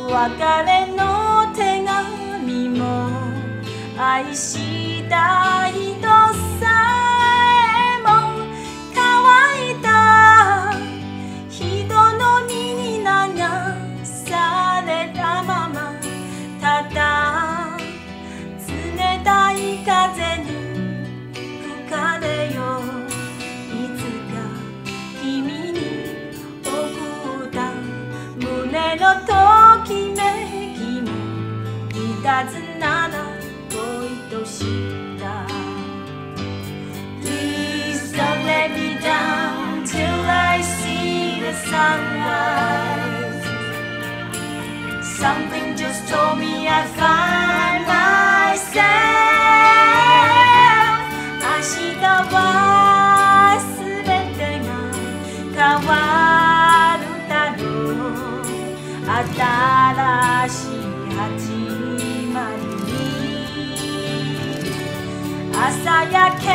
別れの手紙も愛した人さえも乾いた人の身に流されたまま、ただ冷たい風に吹かれよ。いつか君に送った胸のときめきもいたずなな恋とした。 Please don't let me down till I see the sunrise. Something just told me I'd find myself. 明日はすべてが変わるだろう。新しい始まりに朝焼け